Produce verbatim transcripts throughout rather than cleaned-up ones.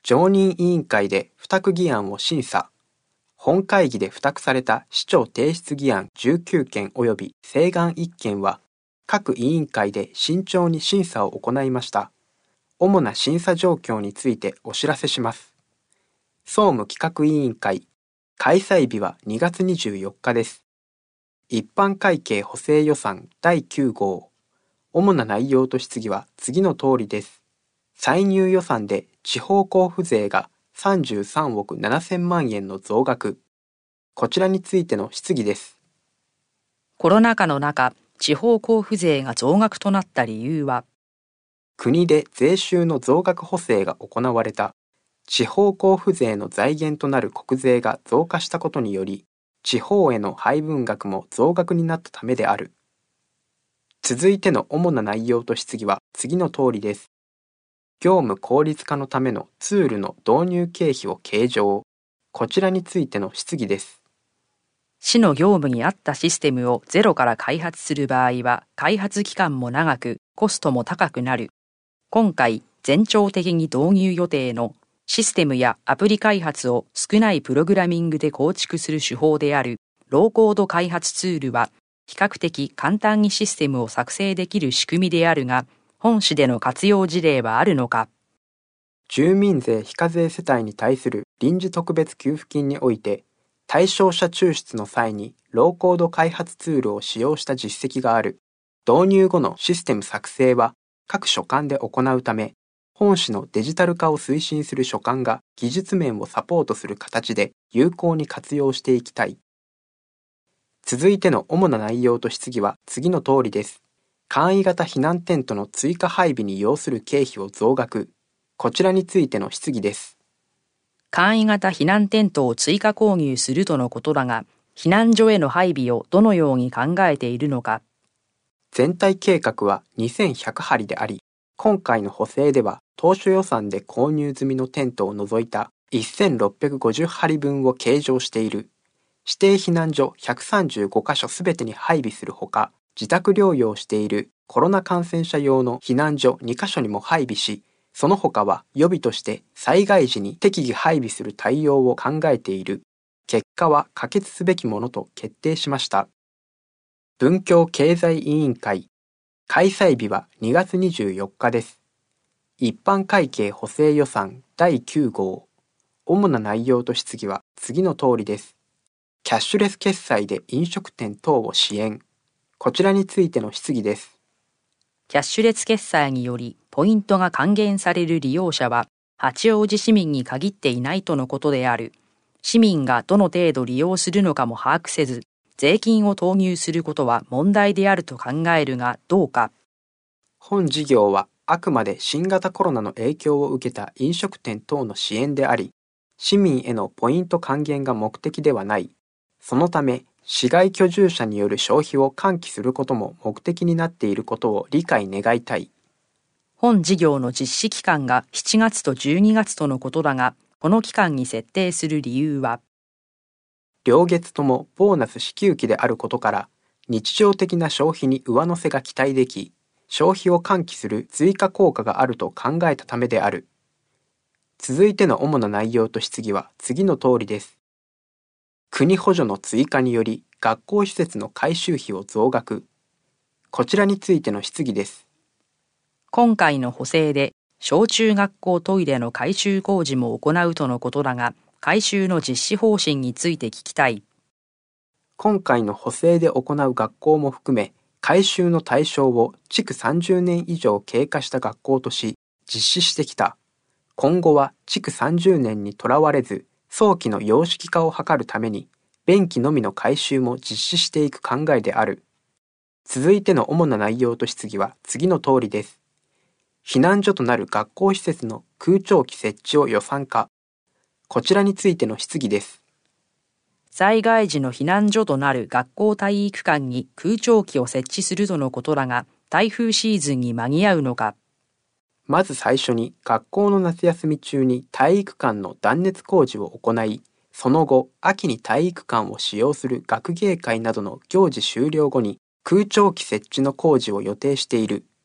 常任委員会で付託議案を審査。本会議で付託された市長提出議案じゅうきゅうけん及び請願いっけんは、各委員会で慎重に審査を行いました。主な審査状況についてお知らせします。総務企画委員会、開催日はにがつにじゅうよっかです。一般会計補正予算だいきゅうごう。主な内容と質疑は次の通りです。歳入予算で地方交付税がさんじゅうさんおくななせんまんえんの増額。こちらについての質疑です。 コロナ禍の中、地方交付税が増額となった理由は、 国で税収の増額補正が行われた。地方交付税の財源となる国税が増加したことにより、地方への配分額も増額になったためである。続いての主な内容と質疑は次の通りです。業務効率化のためのツールの導入経費を計上。こちらについての質疑です。 市の業務に合ったシステムをゼロから開発する場合は、開発期間も長く、コストも高くなる。今回、前兆的に導入予定のシステムやアプリ開発を少ないプログラミングで構築する手法であるローコード開発ツールは、比較的簡単にシステムを作成できる仕組みであるが、本市での活用事例はあるのか。 住民税非課税世帯に対する臨時特別給付金において、対象者抽出の際にローコード開発ツールを使用した実績がある。導入後のシステム作成は各所管で行うため、本市のデジタル化を推進する所管が技術面をサポートする形で有効に活用していきたい。続いての主な内容と質疑は次の通りです。簡易型避難テントの追加配備に要する経費を増額。こちらについての質疑です。 簡易型避難テントを追加購入するとのことだが、避難所への配備をどのように考えているのか。 全体計画はにせんひゃくはりであり、今回の補正では当初予算で購入済みのテントを除いたせんろっぴゃくごじゅうはりぶんを計上している。指定避難所ひゃくさんじゅうごかしょすべてに配備するほか、自宅療養しているコロナ感染者用の避難所にかしょにも配備し、その他は予備として災害時に適宜配備する対応を考えている。結果は可決すべきものと決定しました。文教経済委員会、開催日はにがつにじゅうよっかです。一般会計補正予算だいきゅうごう。主な内容と質疑は次の通りです。キャッシュレス決済で飲食店等を支援。こちらについての質疑です。 キャッシュレス決済によりポイントが還元される利用者は八王子市民に限っていないとのことである。市民がどの程度利用するのかも把握せず、税金を投入することは問題であると考えるがどうか。 本事業はあくまで新型コロナの影響を受けた飲食店等の支援であり、市民へのポイント還元が目的ではない。そのため、市外居住者による消費を喚起することも目的になっていることを理解願いたい。 本事業の実施期間がしちがつとじゅうにがつとのことだが、この期間に設定する理由は、 両月ともボーナス支給期であることから、日常的な消費に上乗せが期待でき、消費を喚起する追加効果があると考えたためである。続いての主な内容と質疑は次の通りです。国補助の追加により学校施設の改修費を増額。こちらについての質疑です。 今回の補正で小中学校トイレの改修工事も行うとのことだが、改修の実施方針について聞きたい。 今回の補正で行う学校も含め、改修の対象を築さんじゅうねん以上経過した学校とし、実施してきた。今後は築さんじゅうねんにとらわれず、早期の様式化を図るために、便器のみの改修も実施していく考えである。続いての主な内容と質疑は次の通りです。避難所となる学校施設の空調機設置を予算化。こちらについての質疑です。 災害時の避難所となる学校体育館に空調機を設置するとのことだが、台風シーズンに間に合うのか。 まず最初に学校の夏休み中に体育館の断熱工事を行い、その後、秋に体育館を使用する学芸会などの行事終了後に空調機設置の工事を予定している。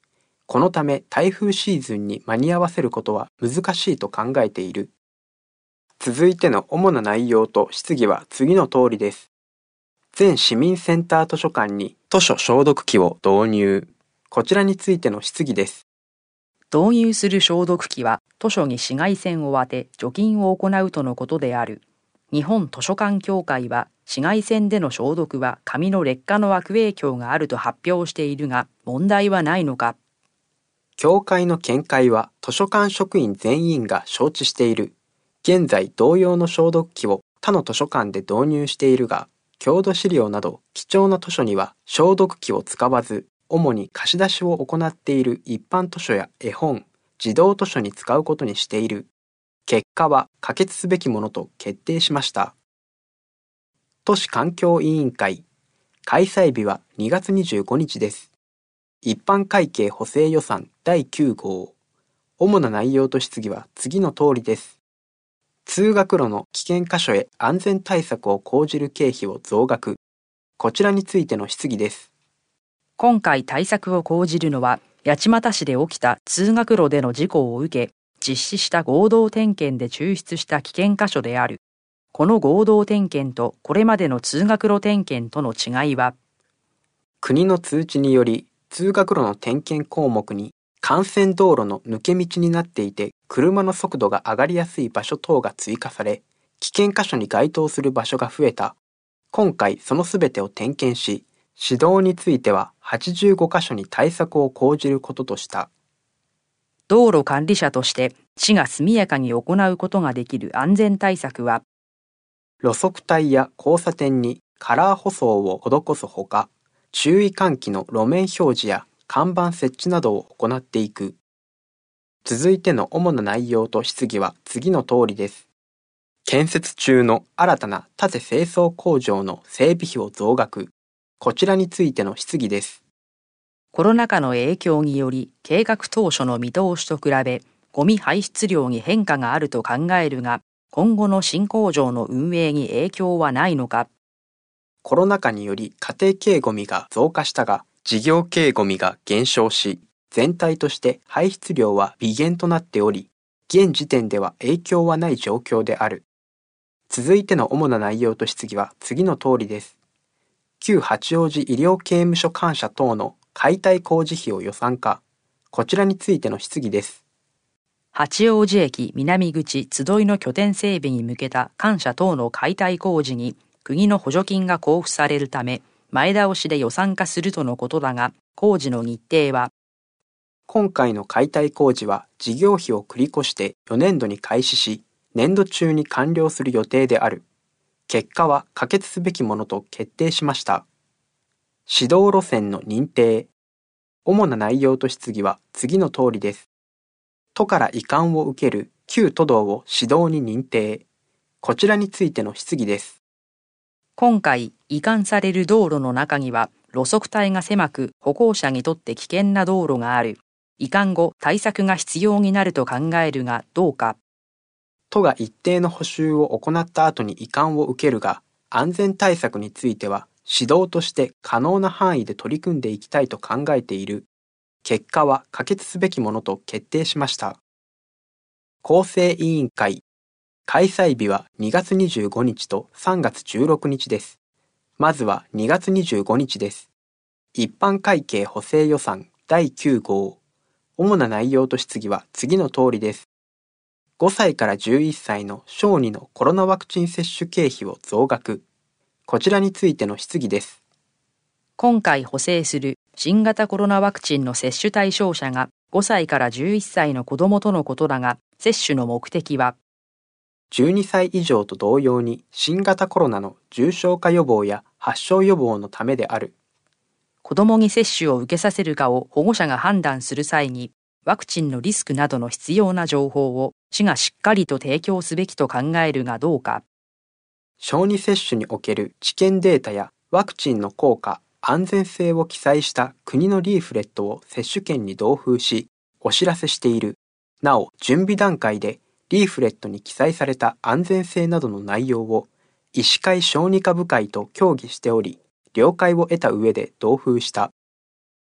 このため台風シーズンに間に合わせることは難しいと考えている。続いての主な内容と質疑は次の通りです。全市民センター図書館に図書消毒器を導入。こちらについての質疑です。 導入する消毒器は図書に紫外線を当て除菌を行うとのことである。日本図書館協会は紫外線での消毒は紙の劣化の悪影響があると発表しているが、問題はないのか。 協会の見解は図書館職員全員が承知している。現在同様の消毒器を他の図書館で導入しているが、郷土資料など貴重な図書には消毒器を使わず、主に貸し出しを行っている一般図書や絵本、児童図書に使うことにしている。結果は可決すべきものと決定しました。都市環境委員会、開催日はにがつにじゅうごにちです。一般会計補正予算だいきゅう号。主な内容と質疑は次の通りです。通学路の危険箇所へ安全対策を講じる経費を増額。こちらについての質疑です。 今回対策を講じるのは、八街市で起きた通学路での事故を受け、実施した合同点検で抽出した危険箇所である。この合同点検とこれまでの通学路点検との違いは、 国の通知により通学路の点検項目に幹線道路の抜け道になっていて車の速度が上がりやすい場所等が追加され、危険箇所に該当する場所が増えた。今回そのすべてを点検し、指導についてははちじゅうごかしょに対策を講じることとした。 道路管理者として市が速やかに行うことができる安全対策は、 路側帯や交差点にカラー舗装を施すほか、注意喚起の路面表示や看板設置などを行っていく。続いての主な内容と質疑は次の通りです。建設中の新たな縦清掃工場の整備費を増額。こちらについての質疑です。 コロナ禍の影響により計画当初の見通しと比べゴミ排出量に変化があると考えるが、今後の新工場の運営に影響はないのか。 コロナ禍により家庭系ゴミが増加したが、事業系ゴミが減少し、全体として排出量は微減となっており、現時点では影響はない状況である。続いての主な内容と質疑は次の通りです。旧八王子医療刑務所官舎等の解体工事費を予算化。こちらについての質疑です。 八王子駅南口集いの拠点整備に向けた官舎等の解体工事に国の補助金が交付されるため、前倒しで予算化するとのことだが、工事の日程は、 今回の解体工事は事業費を繰り越してよねんどに開始し、年度中に完了する予定である。結果は可決すべきものと決定しました。指導路線の認定。主な内容と質疑は次の通りです。都から移管を受ける旧都道を指導に認定。こちらについての質疑です。 今回移管される道路の中には路側帯が狭く歩行者にとって危険な道路がある。移管後対策が必要になると考えるがどうか。 都が一定の補修を行った後に移管を受けるが、安全対策については指導として可能な範囲で取り組んでいきたいと考えている。結果は可決すべきものと決定しました。構成委員会。開催日はにがつにじゅうごにちとさんがつじゅうろくにちです。まずはにがつにじゅうごにちです。一般会計補正予算だいきゅう号。主な内容と質疑は次の通りです。ごさいからじゅういっさいの小児のコロナワクチン接種経費を増額。こちらについての質疑です。 今回補正する新型コロナワクチンの接種対象者がごさいからじゅういっさいの子どもとのことだが、接種の目的は、 じゅうにさい以上と同様に新型コロナの重症化予防や発症予防のためである。 子どもに接種を受けさせるかを保護者が判断する際に、ワクチンのリスクなどの必要な情報を市がしっかりと提供すべきと考えるがどうか。 小児接種における知見データやワクチンの効果、安全性を記載した国のリーフレットを接種券に同封し、お知らせしている。なお、準備段階でリーフレットに記載された安全性などの内容を医師会小児科部会と協議しており、了解を得た上で同封した。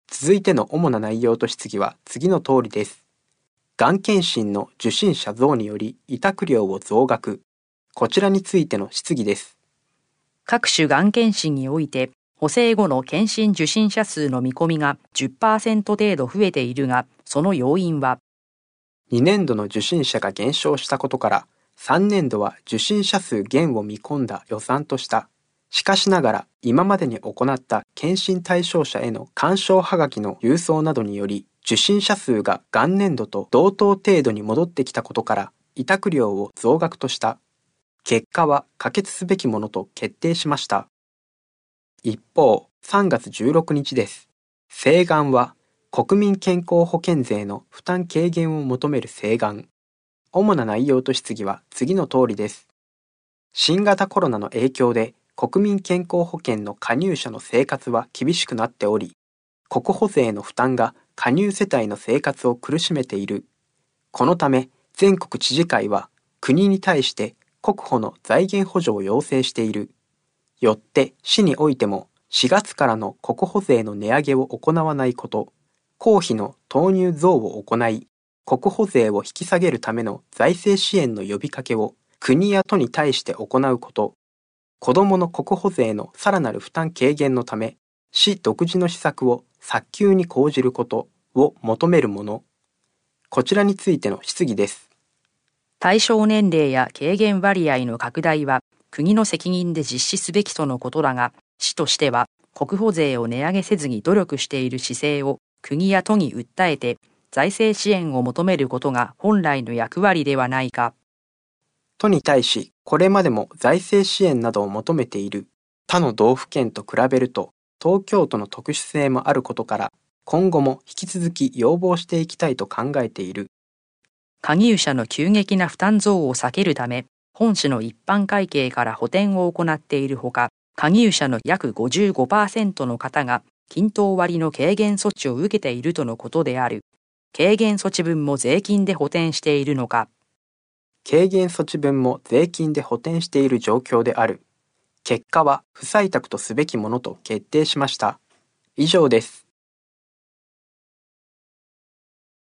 続いての主な内容と質疑は次の通りです。がん検診の受診者増により委託料を増額。こちらについての質疑です。 各種がん検診において、補正後の検診受診者数の見込みが じゅっパーセント 程度増えているが、その要因は、 にねんどの受診者が減少したことから、さんねんどは受診者数減を見込んだ予算とした。しかしながら、今までに行った検診対象者への勧奨はがきの郵送などにより、受診者数が元年度と同等程度に戻ってきたことから、委託料を増額とした。結果は可決すべきものと決定しました。一方、さんがつじゅうろくにちです。請願は、国民健康保険税の負担軽減を求める請願。主な内容と質疑は次の通りです。新型コロナの影響で国民健康保険の加入者の生活は厳しくなっており、国保税の負担が加入世帯の生活を苦しめている。このため、全国知事会は国に対して国保の財源補助を要請している。よって市においてもしがつからの国保税の値上げを行わないこと、公費の投入増を行い、国保税を引き下げるための財政支援の呼びかけを国や都に対して行うこと、子どもの国保税のさらなる負担軽減のため、市独自の施策を早急に講じることを求めるもの。こちらについての質疑です。 対象年齢や軽減割合の拡大は国の責任で実施すべきとのことだが、市としては国保税を値上げせずに努力している姿勢を国や都に訴えて、財政支援を求めることが本来の役割ではないか。 都に対し、これまでも財政支援などを求めている他の道府県と比べると、東京都の特殊性もあることから、今後も引き続き要望していきたいと考えている。 加入者の急激な負担増を避けるため、本市の一般会計から補填を行っているほか、加入者の約 ごじゅうごパーセント の方が均等割の軽減措置を受けているとのことである。軽減措置分も税金で補填しているのか。 軽減措置分も税金で補填している状況である。結果は不採択とすべきものと決定しました。以上です。